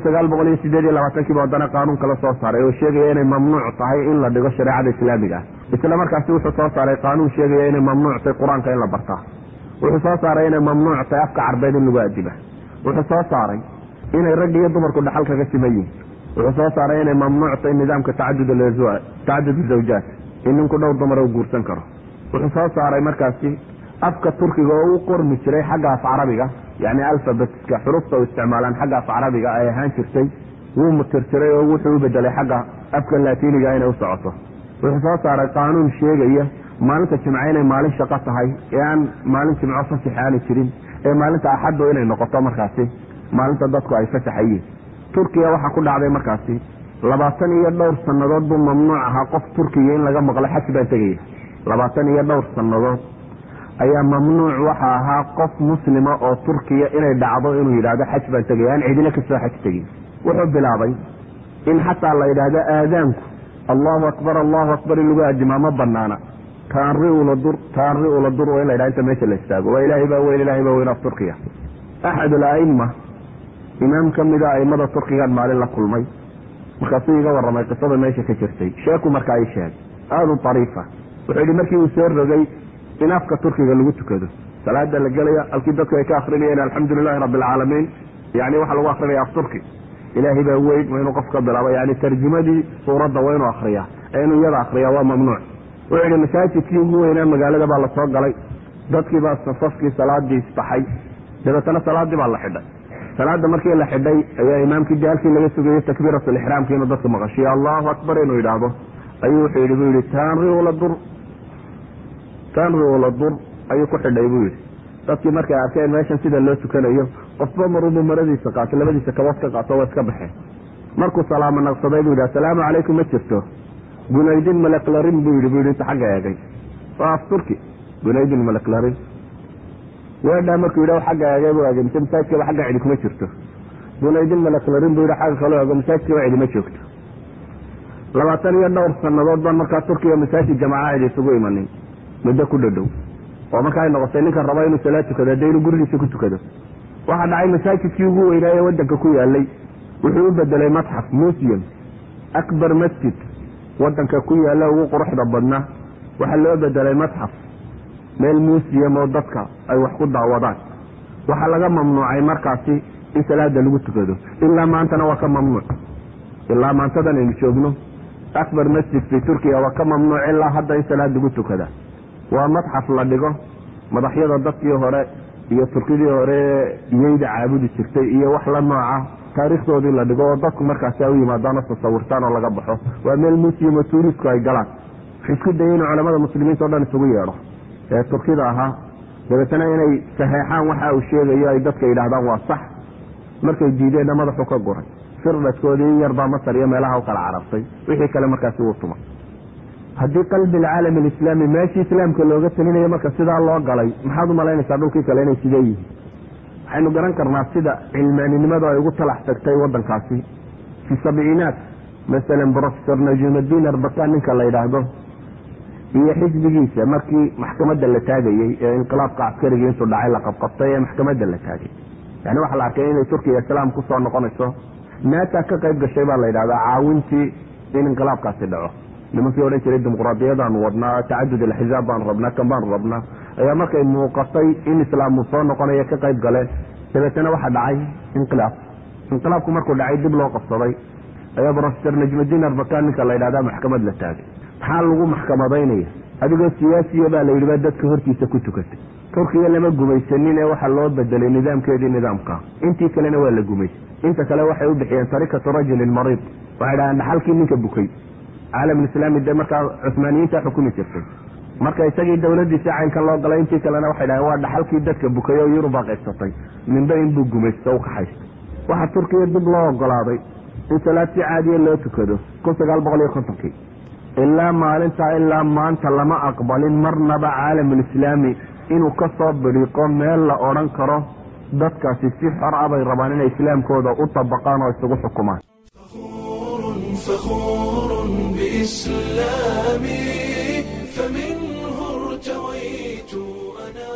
1928 ba haddana qaanuun kala soo saaray oo sheegaya inay mamnuuc tahay in la dhigo shareecada islaamiga ah. isla markaasi wuxuu soo saaray qaanuun sheegaya inay mamnuuc tahay qur-aanka in la bartaa. wuxuu soo saaray inay mamnuuc tahay afka carbeed in lagu adiba. wuxuu soo saaray inay rag iyo dumarku dhaxal kaga siman yihiin. wuxuu soo saaray inay mamnuuc tahay nidaamka tacadud zawjaat, in ninku dhowr dumar u guursan karo. wuxuu soo saaray markaasi afka turkiga oo u qormi jiray xagga af carabiga, yani alfabetka xurufta u isticmaalaan xagga af carabiga ay ahaan jirtay, wuu mutirtiray oo wuxuu u bedelay xagga afka laatiiniga inay u socoto. wuxuu soo saaray qaanuun sheegaya maalinta jimco inay maalin shaqo tahay, ee aan maalin jimco fasax aani jirin, ee maalinta axaddo inay noqoto markaasi maalinta dadku ay fasaxayiin. turkiya waxaa ku dhacday markaasi 20 iyo dhowr sannadood buu mamnuuc ahaa qof turkiya in laga maqlo xaj baan tegaya. 20 iyo dhowr sannadood ayaa mamnuuc waxa ahaa qof muslima oo turkiya inay dhacdo inuu yidhaahdo xaj baan tegaya, aan cidina kasoo xaj tegin. wuxuu bilaabay in xataa la yidhaahdo aadaanku allahu akbar in lagu aadimaa ma banaana, taanri ula dur oo in la yidhahdo inta meesha la istaago, waa ilaahay baa weyn af turkiya. axad al-a'imma, imaam ka mida a'immada turkigan maalin la kulmay, markaasuu iga warramay qisada meesha ka jirtay. sheeku markaa ii sheegay aada u ariifa. wuxuu yidhi markii uu soo rogay in afka turkiga lagu tukado, salaada la gelaya halkii dadku ay ka akrinayeen alxamdu lilahi rabbi alcaalamiin, yani waxaa lagu akrinaya af turki, ilaahay baa weyn, waa inuu qofka bilaabo, yani tarjumadii suuradda waa inuu akriyaa, ee inuu iyada akriyaa waa mamnuuc. wuxuu yidhi masaajidkii ugu weynaa magaalada baa lasoo galay, dadkii baa safafkii salaadii isbaxay, dabeetana salaadii baa la xidhay. salaada markii la xidhay ayaa imaamkii daalkii laga sugayey takbiiratulixraamka inuu dadka maqashiyo allahu akbar inuu yidhaahdo, ayuu wuxuu yidhi buu yidhi taanri ula dur ayuu ku xidhay buu yidhi. dadkii markay arkeen meeshan sida loo tukanayo, qofba marubuu maradiisa qaato, labadiisa kabood ka qaato, waa iska baxeen. markuu salaamo naqsaday buu yidhi assalaamu calaykum ma jirto, gunaydin malaklarin buu yidhi inta xagga eegay, waa af turki, gunaydin malaklarin. weedhaa markuu yidhi xagga eegay buu eegay, mise masaajidkaba xagga cidi kuma jirto. gunaydin malaklarin buu yidhi xagga kaloo eego, masaajidkaba cidi ma joogto. 20 iyo dhowr sannadood baan markaa turkiga masaajid jamaaca cidi isugu imanin, muddo ku dhadhow, oo marka ay noqotay ninka raba inuu salaad tukado hadee inuu gurigiisa ku tukado. waxaa dhacay masaajidkii ugu weynaa ee waddanka ku yaalay wuxuu u bedelay matxaf, museum, akbar masjid waddanka ku yaalla ugu quruxda badnaa, waxaa loo bedelay matxaf, meel museum oo dadka ay wax ku daawadaan. waxaa laga mamnuucay markaasi in salaada lagu tukado, ilaa maantana waa ka mamnuuc. ilaa maantadan aynu joogno akbar masjid fi turkiya waa ka mamnuuc ilaa hadda in salaad lagu tukada. waa matxaf la dhigo madaxyada dadkii hore iyo turkidii hore iyayda caabudi jirtay iyo wax la nooca taariikhdoodii la dhigo oo dadku markaasi ay u yimaadaan oo tasawirtaan oo laga baxo. waa meel museum oo tuuristku ay galaan. waxay isku dayeen inuu culamada muslimiinta o dhan isugu yeedho ee turkida ahaa, dabeetana inay saxeexaan waxa uu sheegayo, ay dadka yidhaahdaan waa sax. markay diideenna madaxu ka guray, firdhadkoodii in yarbaa masar iyo meelaha u kala carabtay, wixii kale markaasi wuu tumay. haddii qalbi alcaalam alislaami meeshii islaamka looga talinayo marka sidaa loo galay, maxaad u malaynaysaa dhulkii kale inay sidee yihiin? waxaynu garan karnaa sida cilmaaninimadu ay ugu talax tagtay waddankaasi. fi sabciinaat masalan professor najimudiin arbakan ninka la yidhaahdo iyo xisbigiisa markii maxkamadda la taagayey ee inqilaabka caskarigii intuu dhacay la qabqabtay ee maxkamadda la taagay, yani waxaa la arkay inay turkiya islaam kusoo noqonayso. naata ka qayb gashay baa la yidhahdaa caawintii in inqilaabkaasi dhaco. nimankii odhan jiray dimuqraadiyadaan wadnaa, tacadud alxisaab baan rabnaa, kan baan rabnaa, ayaa markay muuqatay in islaamu soo noqonaya ka qayb galeen. dabeetana waxaa dhacay inqilaabku markuu dhacay dib loo qabsaday ayaa professor najmudiin arbakaan ninka la yidhahdaa maxkamad la taagay. maxaa lagu maxkamadaynaya? adigoo siyaasiya baa la yidhi baa dadka hortiisa ku tukatay. turkiya lama gumaysanin ee waxaa loo bedelay nidaamkeedii nidaamka, intii kalena waa la gumaysay. inta kale waxay u bixiyeen tarikatu rajulin mariid, waxay dhahaan dhaxalkii ninka bukay. caalamulislaami dee markaa cusmaaniyiinta xukumi jirtay, marka isagii dowladiisa caynkan loo galay, intii kalena waxay dhahaan waa dhaxalkii dadka bukay oo yurubaa qaybsatay, ninba inbuu gumaysto u kaxaysta. waxaa turkiya dib loo ogolaaday in salaad si caadiya loo tukado 1950kii. ilaa maalintaa ilaa maanta lama aqbalin marnaba caalamulislaami inuu ka soo bidhiiqo meel la odhan karo dadkaasi si xor ah bay rabaan inay islaamkooda u tabaqaan oo isugu xukumaan. فخور بإسلامي فمنه ارتويت أنا.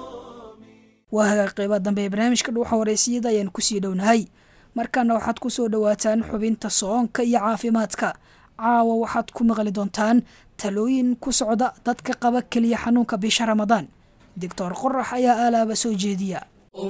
waa qeybaha dambe ee barnaamijka dhuuxa wareysiyada ayaan kusii dhownahay. markaana waxaad ku soo dhowaataan xubinta soonka iyo caafimaadka. caawa waxaad ku maqli doontaan talooyin ku socda dadka qaba keliya xanuunka bisha ramadaan. doctor qorax ayaa aalaaba soo jeediya.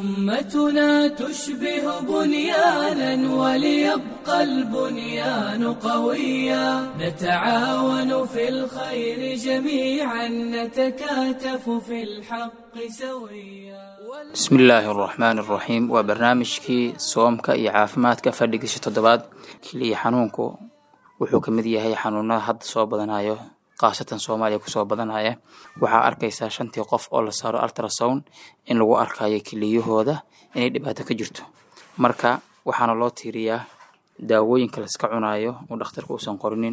أمتنا تشبه بنيانا وليبقى البنيان قويا نتعاون في الخير جميعا نتكاتف في الحق سويا. بسم الله الرحمن الرحيم. وبرنامجكي صومك iyo caafimaadka fadhigiisa toddobaad. kaliya xanuunku wuxuu kamid yahay xanuunada hadda soo badanayo qaasatan Soomaaliya ku soo badanaya. waxaa arkaysaa 5 qof oo la saaro ultrasound in lagu arkayo kiliyahooda inay dhibaato ka jirto. marka waxaana loo tiiriyaa daawooyinka la iska cunayo oo dhakhtarku uusan qorinin,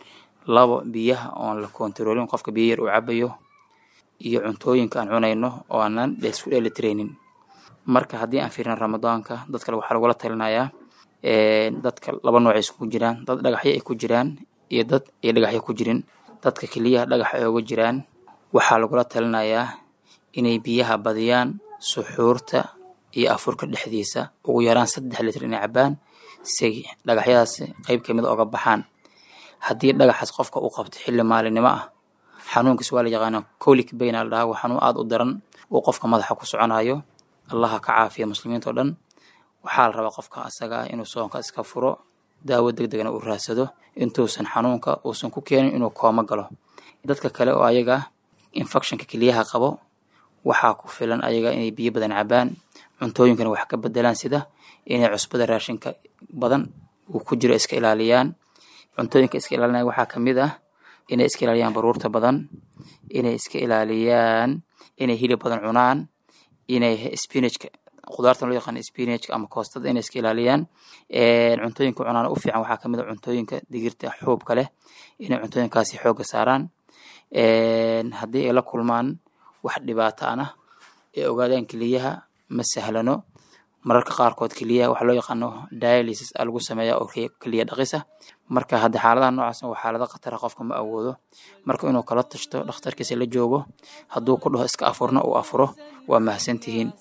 2 biyaha oo la kontaroolin qofka biyo yar uu cabayo, iyo cuntooyinka aan cunayno oo aanan isku dheelitireynin. marka haddii aan fiirino ramadaanka, dadka waxaa lagula talinayaa dadka 2 nooc isku jiraan, dad dhagaxyo ay ku jiraan iyo dad ay dhagaxyo ku jirin. dadka kaliya dhagax ay uga jiraan waxaa lagula talinayaa inay biyaha badiyaan suxuurta iyo afurka dhexdiisa, ugu yaraan 3 litir inay cabaan si dhagaxyadaas qayb kamid uga baxaan. haddii dhagaxaas qofka uu qabto xilli maalinimo ah, xanuunkiisa waa la yaqaanaa colic pain la dhahaa, waa xanuun aad u daran oo qofka madaxa ku soconayo. allah ka caafiyo muslimiinta oo dhan. waxaa la rabaa qofka asaga inuu soonka iska furo, daawo degdegna uu raadsado intuusan xanuunka uusan ku keenin inuu kooma galo. dadka kale oo ayaga infectionka kaliyaha qabo waxaa ku filan ayaga inay biyo badan cabaan, cuntooyinkana wax ka bedelaan, sida inay cusbada raashinka badan uu ku jiro iska ilaaliyaan. cuntooyinka iska ilaalinaya waxaa kamid ah inay iska ilaaliyaan baruurta badan, inay iska ilaaliyaan inay hilib badan cunaan, inay spinachka qudaarta loo yaqaan spinachka ama koostada inay iska ilaaliyaan. cuntooyinka cunaan u fiican waxaa kamid ah cuntooyinka digirta xuubka leh, inay cuntooyinkaasi xooga saaraan. haddii ay la kulmaan wax dhibaato ah ee ogaadaan keliyaha ma sahlano. mararka qaarkood keliyaha waxa loo yaqaano dialysis lagu sameeyaa oo keliya dhaqisa. marka hadda xaaladaha noocaas waa xaalado khatar ah, qofka ma awoodo. marka inuu kala tashto dhakhtarkiisa la joogo, hadduu ku dhaho iska afurna uu afuro. waa mahadsantihiin.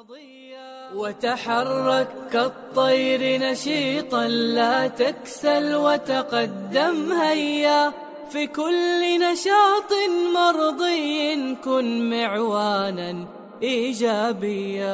وتحرك كالطير نشيطا لا تكسل وتقدم هيا في كل نشاط مرضي كن معوانا إيجابيا.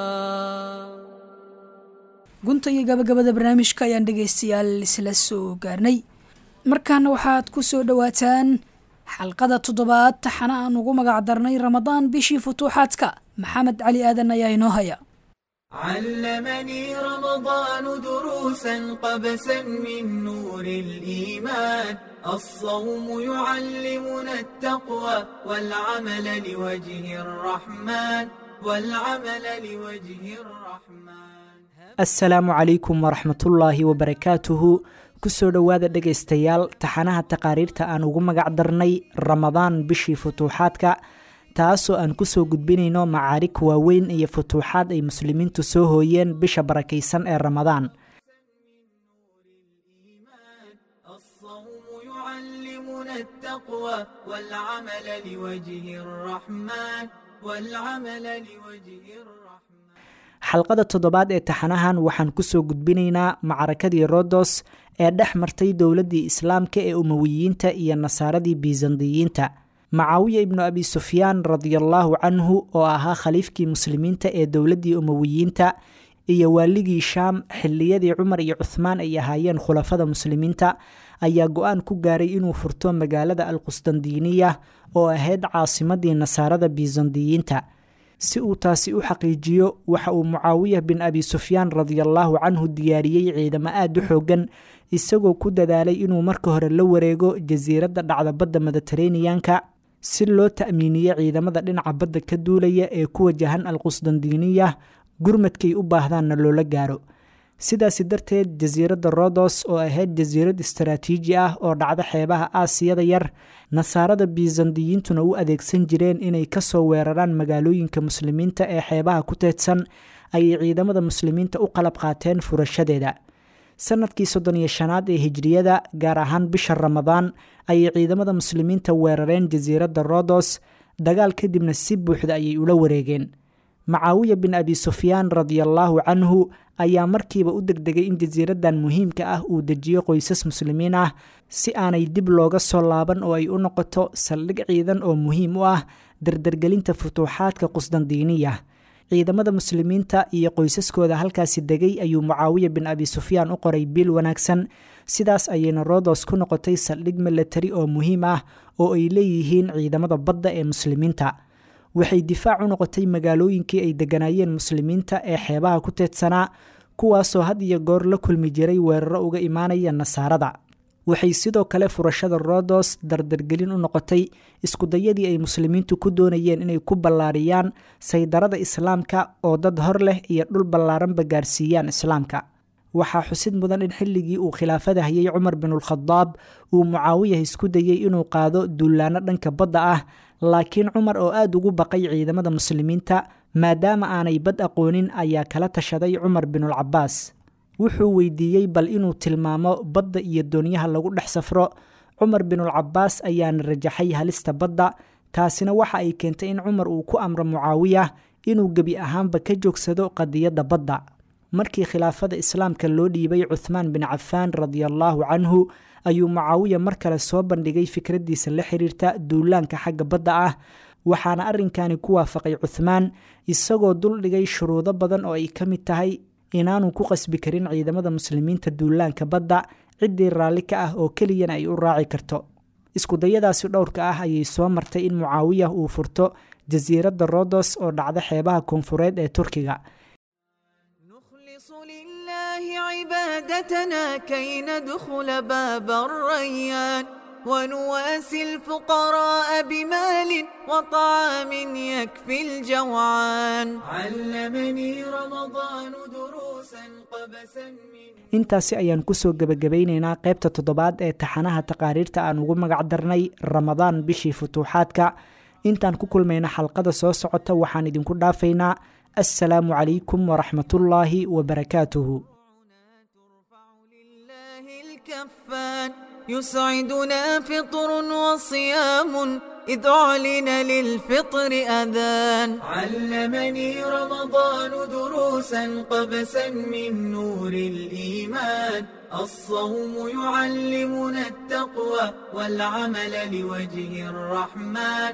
gunta iyo gabagabada barnaamijka ayaan dhegaystayaal isla soo gaarnay. markaana waxaad ku soo dhowaataan xalqada 7 taxana aan ugu magac darnay ramadaan bishii futuuxaadka. maxamed cali aadan ayaa inoo haya. علمني رمضان دروسا قبسا من نور الإيمان. الصوم يعلمنا التقوى والعمل لوجه الرحمن والعمل لوجه الرحمن. السلام عليكم ورحمة الله وبركاته. kusoo dhowaada dhegaystayaal taxanaha taqaariirta aan ugu magac darnay ramadaan bishii futuuxaadka, taasoo aan kusoo gudbinayno macaarig waaweyn iyo futuuxaad ay muslimiintu soo hooyeen bisha barakaysan ee ramadaan. xalqada 7 ee taxanahan waxaan kusoo gudbinaynaa macrakadii Rhodos ee dhex martay dowladdii islaamka ee umawiyiinta iyo nasaaradii biizandiyiinta. Mucaawiya ibnu abi sufyaan radiyallahu canhu oo ahaa khaliifkii muslimiinta ee dowladdii umawiyiinta iyo waaligii shaam xilliyadii cumar iyo cuhmaan ay ahaayeen khulafada muslimiinta ayaa go-aan ku gaaray inuu furto magaalada alqusdandiiniya oo ahayd caasimadii nasaarada bisandiyiinta si uu taasi u xaqiijiyo waxa uu mucaawiya bin abi sufyaan radiallaahu canhu diyaariyey ciidamo aad u xoogan isagoo ku dadaalay inuu marka hore la wareego jasiiradda dhacda badda mediteraneanka si loo ta'miiniyo ciidamada dhinaca badda ka duulaya ee ku wajahan alqusdandiiniya gurmadkay u baahdaanna loola gaaro sidaasi darteed jasiiradda rodos oo ahayd jasiirad istaraatiiji ah oo dhacda xeebaha aasiyada yar nasaarada bisandiyiintuna u adeegsan jireen inay kasoo weeraraan magaalooyinka muslimiinta ee xeebaha ku teedsan ayay ciidamada muslimiinta u qalab qaateen furashadeeda sanadkii 35aad ee hijriyada gaar ahaan bisha ramadaan ayay ciidamada muslimiinta weerareen jasiiradda rodos dagaal kadibna si buuxda ayay ula wareegeen mucaawiya bin abi sufyaan radiallaahu canhu ayaa markiiba u degdegay in jasiiraddan muhiimka ah uu dejiyo qoysas muslimiin ah si aanay dib looga soo laaban oo ay u noqoto saldhig ciidan oo muhiim u ah dardargelinta futuuxaadka qusdandiiniya ciidamada muslimiinta iyo qoysaskooda halkaasi degay ayuu mucaawiya bin abi sufyaan u qoray biil wanaagsan sidaas ayayna rodos ku noqotay saldhig milatari oo muhiim ah oo ay leeyihiin ciidamada badda ee muslimiinta waxay difaac u noqotay magaalooyinkii ay degganaayeen muslimiinta ee xeebaha ku teedsanaa kuwaasoo had iyo goor la kulmi jiray weeraro uga imaanaya nasaarada waxay sidoo kale furashada rodos dardargelin u noqotay iskudayadii ay muslimiintu ku doonayeen inay ku ballaariyaan saydarada islaamka oo dad hor leh iyo dhul ballaaranba gaarsiiyaan islaamka waxaa xusid mudan in xilligii uu khilaafada hayay cumar binulkhadaab uu mucaawiya isku dayey inuu qaado duulaano dhanka badda ah laakiin cumar oo aad ugu baqay ciidamada muslimiinta maadaama aanay bad aqoonin ayaa kala tashaday cumar binulcabaas wuxuu weydiiyey bal inuu tilmaamo badda iyo doonyaha lagu dhex safro cumar binulcabaas ayaana rajaxay halista badda taasina waxa ay keentay in cumar uu ku amro mucaawiya inuu gebi ahaanba ka joogsado qadiyadda badda markii khilaafada islaamka loo dhiibay cuhmaan bin cafaan radiallaahu canhu ayuu mucaawiya mar kale soo bandhigay fikraddiisa la xiriirta duulaanka xagga badda ah waxaana arrinkani ku waafaqay cuhmaan isagoo duldhigay shuruudo badan oo ay ka mid tahay inaanu ku qasbi karin ciidamada muslimiinta duulaanka badda ciddii raalli ka ah oo keliyana ay u raaci karto iskudayadaasi dhowrka ah ayay soo martay in mucaawiya uu furto jasiiradda rodos oo dhacda xeebaha koonfureed ee turkiga عبادتنا كي ندخل باب الريان ونواسي الفقراء بمال وطعام يكفي الجوعان علمني رمضان دروسا قبسا من intaasi ayaan kusoo gebagabaynaynaa qaybta 7aad ee taxanaha taqaariirta aan ugu magac darnay ramadaan bishii futuuxaadka intaan ku kulmayna xalqada soo socota waxaan idinku dhaafaynaa assalaamu calaykum waraxmatullaahi wabarakaatuhu يسعدنا فطر وصيام إذ أعلن للفطر أذان علمني رمضان دروسا قبسا من نور الإيمان الصوم يعلمنا التقوى والعمل لوجه الرحمن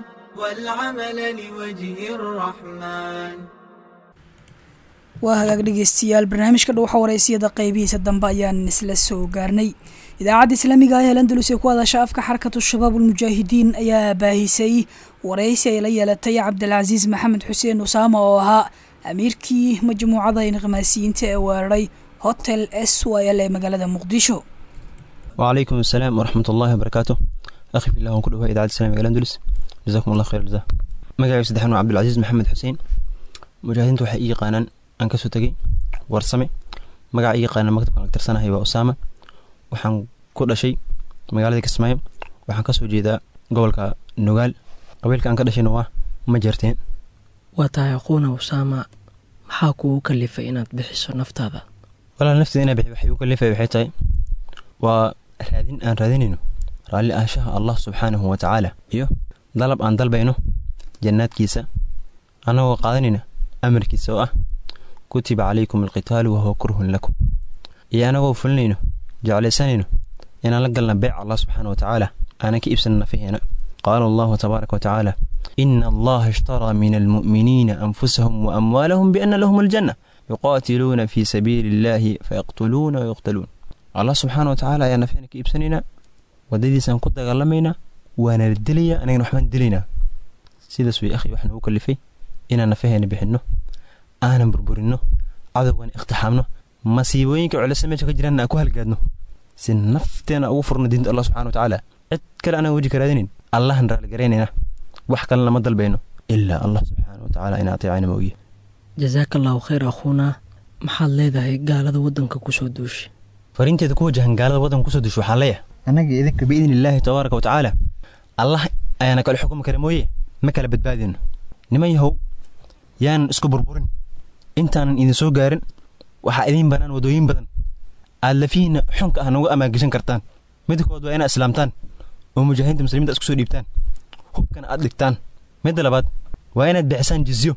waa hagaag dhegeystayaal barnaamijka dhuuxa wareysiyada qaybihiisa dambe ayaan isla soo gaarnay idaacadda islaamiga ah ee Al-Andalus ee ku hadasha afka xarakatu shabaabul mujaahidiin ayaa baahisay wareysi ay la yeelatay Cabdilcaziz Maxamed Xuseen Usaama oo ahaa amiirkii majmuucada inqimaasiyiinta ee weeraray Hotel SYL ee magaalada Muqdisho. وعليكم السلام ورحمة الله وبركاته أخي في الله وكله إذاعة الإسلامية الأندلس جزاكم الله خير الجزاء مقاعي سدحنا عبدالعزيز محمد حسين مجاهدين توحي إي قانان أنكسو تقي ورسمي مقاعي إي قانان مكتب أكتر سنة هيبا أسامة وحان كل شيء مقالة ديك اسمايم وحان كسو جيدا قولك نقال قبيلك أنك دشي نواه مجرتين وتعيقون أسامة محاكو كلفة إناد بحسو نفت هذا ولا نفتي إنا بحيو كلفة بحيتاي ورادينينو رالي أهشاه الله سبحانه وتعالى إيوه ضلب أن ضلبينه جنات كيسة أنا وقاذننا أمر كيسة كتب عليكم القتال وهو كره لكم إيه أنا وفلنينه جعل سنينه إن لقلنا بيع الله سبحانه وتعالى أنا كيبسنا فيه أنا قال الله تبارك وتعالى إن الله اشترى من المؤمنين أنفسهم وأموالهم بأن لهم الجنة yuqaatiluuna fii sabiili illaahi fayaqtuluuna wayuqtaluun. allah subxaana watacaala ayaa nafeena ka iibsanaynaa, waddadiisaan ku dagaalamaynaa, waana la dilayaa, anagana waxbaan dilaynaa. sidaas way akhi wax nagu kalifay inaan nafaheena bixinno, aanan burburinno, cadowgan iqtixaamno, masiibooyinka culisa meesha ka jiraanna aan ku halgaadno, si nafteena ugu furno diinta allah subxana watacaala. cid kale anaan weji ka raadinayn, allahan raalligaraynayna, wax kalena ma dalbayno ilaa allah subxaana watacaala in ateecayna moogiye. jazaaka allahu khayr akhuuna. maxaad leedahay gaalada waddanka kusoo duushay? fariinteeda ku wajahan gaalada waddanka kusoo duushay waxaan leeyahay annaga idinka biidni illaahi tabaaraka watacaala allah ayaana kala xukumi kara mooye ma kala badbaadino. niman yahow yaanan isku burburin, intaanan idin soo gaarin waxaa idiin bannaan waddooyin badan aad lafihiinna xunka ah nooga amaagishan kartaan. midkood waa inaad islaamtaan oo mujaahidiinta muslimiinta isku soo dhiibtaan, hubkana aad dhigtaan. midda labaad waa inaad bixisaan jizyo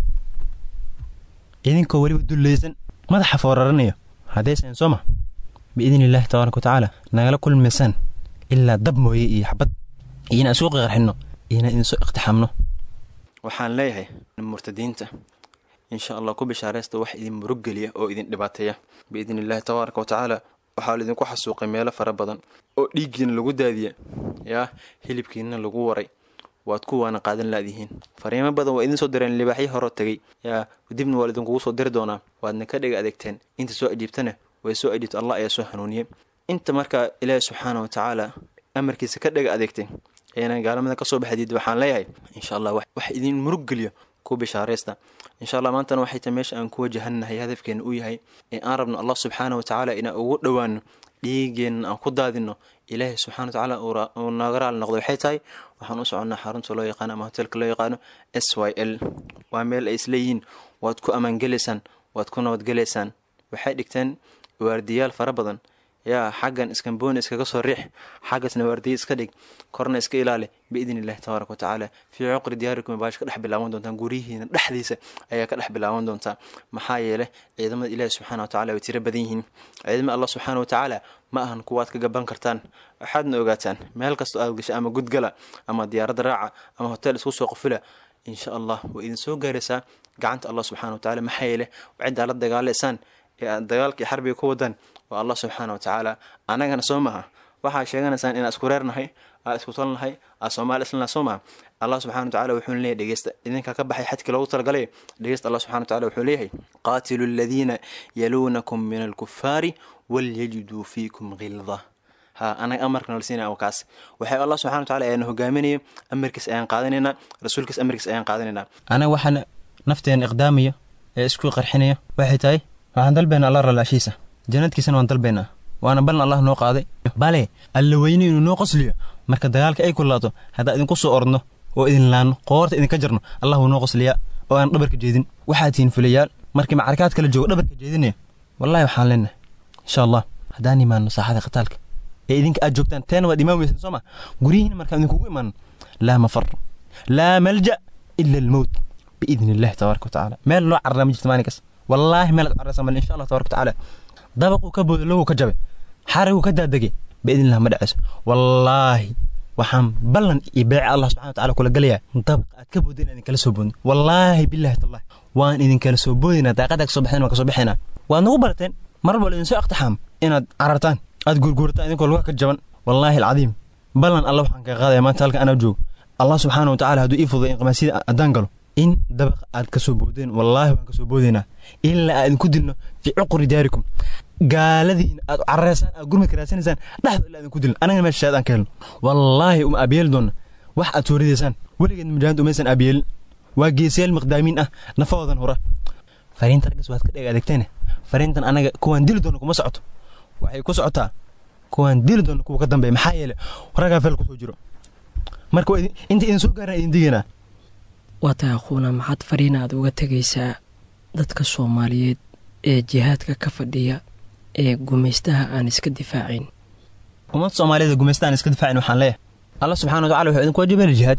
idinkoo weliba dullaysan madaxa fooraranayo. haddaysan sooma biidni illaahi tabaaraka watacaala nagala kulmaysaan ilaa dab mooye iyo xabad, iyo inaan isugu qarxinno, iyo inaan idinsoo iqtixaamno. waxaan leeyahay murtadiinta insha allah ku bishaaraysta wax idin muruggeliya oo idin dhibaateeya biidni illaahi tabaaraka watacaala. waxaa laidinku xasuuqay meelo fara badan oo dhiiggiina lagu daadiya, yaa hilibkiina lagu waray, waad kuwaana qaadan laadihiin. fariimo badan waa idin soo direen libaaxyo horoo tegey, yaa dibna waa laidinkugu soo diri doonaa, waadna ka dhega adeegteen. inta soo ajiibtana way soo ajiibta, allah ayaa soo hanuuniyey. inta markaa ilaahi subxaana watacaala amarkiisa ka dhega adeegtay ayna gaalamada ka soo baxdiid, waxaan leeyahay insha allah wax idin muruggeliyo ku bishaaraysta. insha allah maantana waxay tahay meesha aan ku wajahannahay, hadafkeena uu yahay ee aan rabno allah subxaana watacaala inaan ugu dhowaano, dhiigeenna aan ku daadinno, ilaahay subxana watacaala uu naga raali noqdo. waxay tahay waxaan u soconnaa xarunta loo yaqaano ama hotelka loo yaqaano SYL. waa meel ay isleeyihiin waad ku ammaangelaysaan, waad ku nabadgelaysaan. waxay dhigteen waardiyaal fara badan, yaa xaggan iskambooni iskaga soo riix, xaggasna waardiya iska dhig, korna iska ilaali biidni illaahi tabaaraka watacaala. fii cuqri diyaarikum baash ka dhex bilaaban doontaan, guryihiina dhexdiisa ayaa ka dhex bilaaban doontaa. maxaa yeelay ciidamada ilaahi subxaana watacaala way tiro badan yihiin. ciidamada allah subxaana watacaala ma ahan kuwaad ka gaban kartaan. waxaadna ogaataan meel kastoo aad gasha, ama gudgala, ama diyaaradda raaca, ama hotel isku soo qufila, insha allah way idin soo gaaraysaa gacanta allah subxaana watacaala. maxaa yeelay ciddaa la dagaalaysaan ee aad dagaalkii xarbiga ku wadaan waa allah subxaana watacaala. annagana soo maha waxaa sheeganaysaan inaan isku reernahay, aan isku talnahay, aan soomaali islana soo maha. allah subxana watacaala wuxuu leeyahay dhegeysta, idinkaa ka baxay xadkii loogu talagalay dhegeysta. allah subxana watacaala wuxuu leeyahay qaatilu aladiina yaluunakum min alkufaari walyajiduu fiikum ghilda. anaga amarka nala siinaya kaas waxay allah subxana watacaala ayaan hogaaminaya, amarkiis ayaan qaadanaynaa, rasuulkiis amarkiis ayaan qaadanaynaa. anaga waxaan nafteena iqdaamaya ee isku qarxinaya waxay tahay waxaan dalbaynaa allah ralaashiisa, jannadkiisana waan dalbaynaa, waana ballan allah noo qaaday. bale alla weyne inuu noo qosliyo marka dagaalka ay kulaato, haddaan idinku soo ordno oo idin laanno, qoorta idinka jarno, allah wuu noo qosliyaa oo aan dhabarka jeedin. waxaad tihiin fulayaal markii macarakaad kala joogo dhabarka jeedinaya. wallahi waxaan leenahay insha allah haddaan imaanno saaxada qitaalka ee idinka aad joogtaan, teena waad imaan weysan sooma, guryihiina markaan idinkugu imaano laa mafar laa malja ila almowt biidni illaahi tabaaraka watacaala. meel loo carraa ma jirto maalinkaas, wallaahi meel aad carraysa mal insha allah tabaaraka watacaala. dabaquu ka booday, lowuu ka jabay, xariguu ka daadegay, biidni illah ma dhacayso. wallaahi waxaan ballan iyo beece allah subxana watacaala kula galayaa, dabaqa aad ka boodday inaan idinkala soo boodin. wallaahi billahi tallahi waan idinkala soo boodinaa, daaqadaa ka soo baxeen waan ka soo baxaynaa. waad nagu barateen mar walba idinsoo iqtixaam inaad carartaan, aad guurguurataan idinkoo lugaha ka jaban. wallaahi alcadiim ballan alla waxaan kaga qaadaya maanta halkan anaa joogo, allah subxaana watacaala hadduu ii fududay in qamaasida haddaan galo in dabaqa aad ka soo boodeen, wallaahi waan ka soo boodaynaa ilaa aad idinku dilno fii cuqri diyaarikum. gaaladiina aad cararaysaan, aad gurmadka raadsanaysaan dhexdo ilaa idinku dilno, anagana meesha shahaad aan ka helno. wallaahi uma aabiyeeli doonna wax aad sooridaysaan, weligeed mujaahid umaysan aabiyeelin. waa geesayaal miqdaamiin ah, nafahoodan hura. fariinta raggas waad ka dhega adeegteene, fariintan anaga kuwaan dili doona kuma socoto, waxay ku socotaa kuwaan dili doona kuwa ka dambeeya. maxaa yeelay raggaa feel ku soo jiro, marka inta idin soo gaaraan idin digaynaa. waa tahay akhuuna, maxaad fariina aad uga tegaysaa dadka soomaaliyeed ee jihaadka ka fadhiya ee gumaystaha aan iska difaacayn? ummadda soomaaliyeed gumaystaha aan iska difaacin waxaan leeyahay allah subxana watacaala wuxuu idinku waajibay jihaad.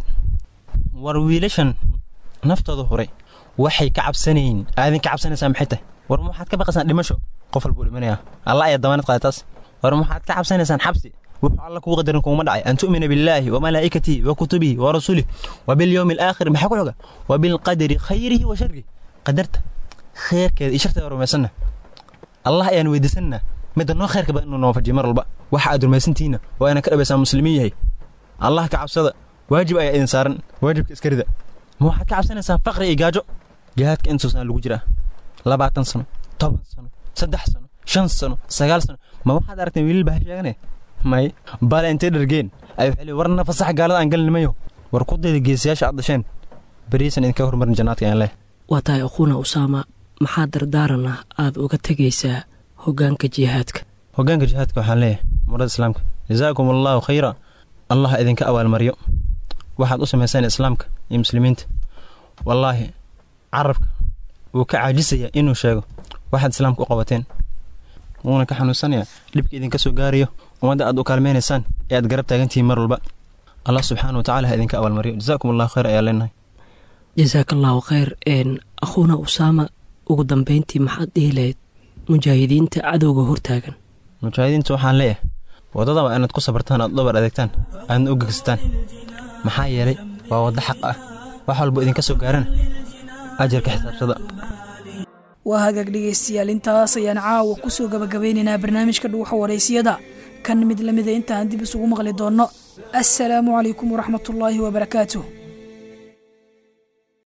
war wiilashan naftooda huray waxay ka cabsanayn, aadin ka cabsanaysaa maxay tahay? war waxaad ka baqaysaan dhimasho, qof walbuu dhimanayaa, allah ayaa damaanad qaaday taas. war waxaad ka cabsanaysaan xabsi, wuxuu alla kugu qadarin kuma dhacay. an tu'mina billaahi wa malaa'ikatihi wa kutubihi wa rasulihi wa bilyawmi alaakhir, maxaa ku xoga wa bilqadari khayrihi wa sharrihi. qadarta khayrkeeda iyo sharteeda rumaysanna allah ayaan weydiisanna midda noo khayrka badan inuu noo fajiyo mar walba waxa aad rumaysantihiinna waa inaan ka dhabaysaan muslimiin yahay allah ka cabsada waajib ayaa idin saaran waajibka iska rida ma waxaad ka cabsanaysaan faqri iyo gaajo jihaadka intuu sana lagu jiraa 20 sano 10 sano 3 sano 5 sano 9 sano ma waxaad aragteen wiilal baa sheegane may bal intee dhargeen ay xili warna fasax gaalada aan galnimayo war ku deeda geesiyaasha aad dhasheen bariisan idinka hormarin jannaadka aan leh waa tahay aquuna usaama maxaa dardaarana aad uga tegaysaa hoggaanka jihaadka waxaan leeyahay ummadda islaamka jazaakum allahu khayra allah idinka abaalmariyo waxaad u samaysaan islaamka iyo muslimiinta wallaahi carabka wuu ka caajisaya inuu sheego waxaad islaamka u qabateen wuuna ka xanuunsanaya dhibka idinka soo gaarayo ummadda aad u kaalmaynaysaan ee aad garab taagantihiin mar walba allah subxaana watacaala ha idinka abaalmariyo jazaakum allahu khayr ayaa leenahay jasaakallahu khayr aquuna usaama ugu dambayntii maxaad dhihi lahayd mujaahidiinta cadowga hortaagan mujaahidiinta waxaan leeyahay waddada waa inaad ku sabartaan aad dhabar adeegtaan aadna u gegsataan maxaa yeelay waa waddo xaq ah wax walba idinka soo gaarana ajarka xisaabsada waa hagaag dhegaystayaal intaas ayaan caawa ku soo gabagabeynaynaa barnaamijka dhuuxa wareysiyada kan mid lamida intaan dib isugu maqli doonno assalaamu calaykum waraxmatullaahi wabarakaatuh